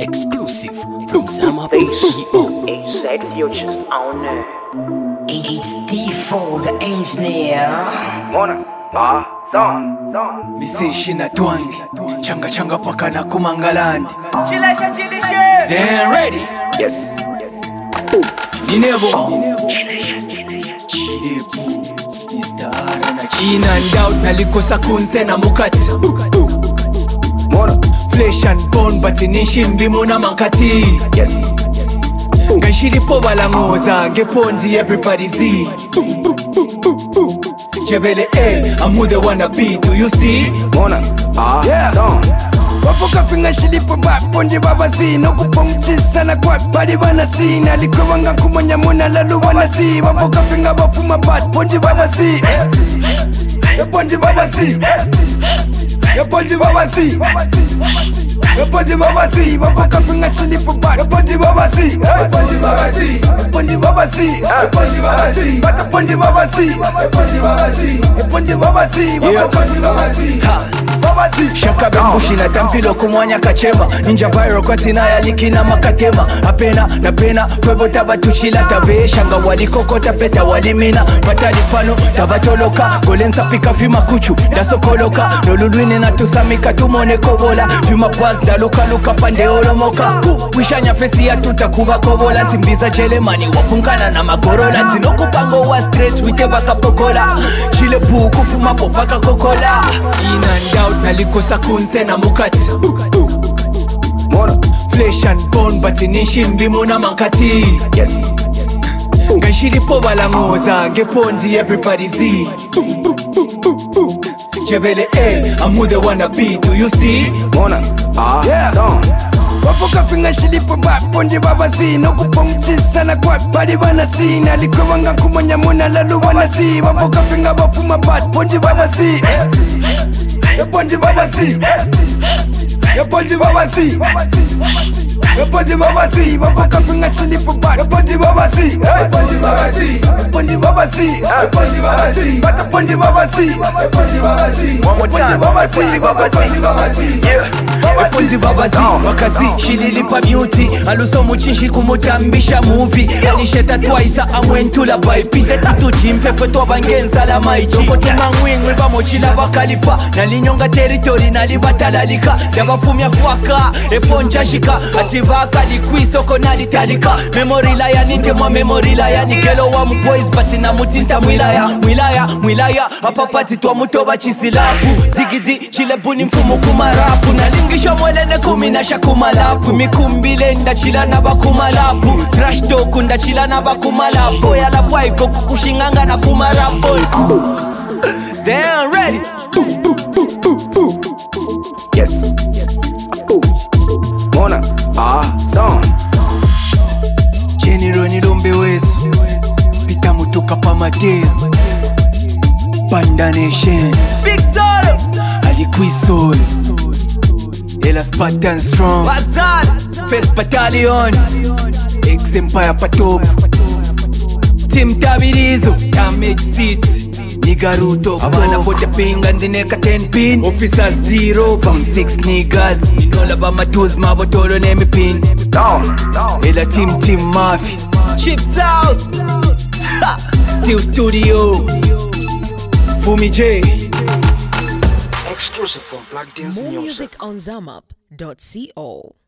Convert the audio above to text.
Exclusive from Zama PCO. AZ Futures owner. It's D4 the engineer. Mona, song. Miseshi na twangi changa paka na kumangalani. Chilisha. They ready? Yes. Ninebo Chilepo Istara na China and out nalikosa kunse na mukati. Mona flesh and bone but inishi mbimu na mankati. Yes. Ganshili po balangoza gepondi everybody see. Jebele I'm who they wanna be, do you see? Mona, song. Wafoka finga shilipo back ponje babazi no kupomchisa na kwa bali wanasi nalikwe wanga kumonya mona lalu wanasi wafoka finga bafuma bad ponje babazi ya ponje babazi ya ponje babazi ya ponje babazi wafoka finga shilipo back ya ponje babazi ya ponje babazi ya ponje babazi ya ponje babazi bata ponje babazi ya ponje babazi ya ponje babazi wafoka finga babazi Shaka bembushi na tampilo kumwanya kachema. Ninja viral kwa tina ya liki na makatema. Apena na pena kwebo tabatuchila tabe. Shanga walikoko tapeta walimina. Matali pano tabatoloka. Golensa pika fima kuchu dasokoloka. Noludwine na tusamika tumone kobola. Fima paz da luka pande olomoka. Wishanya fesi ya tutakuba kobola. Simbiza chelemani wapunkana na magorola. Tinoku pango wa straight wite baka pokola. Chile puku fuma popaka kokola. In and out nalikosa kunse na mukati. Mona flesh and bone but inishi mbimu na mankati. Yes. Ganshili po balangoza gepondi everybody see. Jebele I'm who they wanna be, do you see? Mona, song. Wafoka finga shilipo back ponje babazi no kupomchisa na kwa bali wanasi nalikwe wanga kumonya mona lalu wanasi wafoka finga bafuma bad ponje babazi ya ponje babazi ya ponje babazi ya ponje babazi wafoka finga shilipo back ya ponje babazi ya ponje babazi ya ponje babazi ya ponje babazi bata ponje babazi ya ponje babazi ya ponje babazi wafoka babazi Ponji babazi wakazi shililipa beauty. Aluso muchinshi kumutambisha movie. Alisheta twice amwentula baipi. Tetitu chimpe petwa bangenza la maichi. Kote mangwingwe bamochila bakalipa. Nalinyonga territory nalibatalika. Yabafumya fuaka efonja shika. Atibaka likwisoko nalitalika. Memory la ya ninte mwa memory la ya nikelo wa mboys but na mutinta mwilaya apapati twa mutoba chisilapu. Digidi chilepu ni mfumu kumarapu. Nalingisha mwelene kuminasha kumalapu. Mikumbile ndachila na bakumalapu. Trash talk ndachila na bakumalapu. Yala fwaiko kukushinganga na kumarapu. They ain't ready. Yes. Mona, song. Jenny Roni Rombe Wesu Pita Mutuka Pamadera Panda Nation Big Solo Alikwisol Ela Spartan Strong Bazar First Battalion Ex-Empire Patop Team Tabirizo Damage Seat Nigaruto Abana pote pinga ndineka 10 pin Officers D-Row Found 6 niggas Inola ba matuz mabotolo neme pin Ela team Mafia Chips out Still Studio Fumi J Exclusive from Black Dance More Music. music on zamup.co.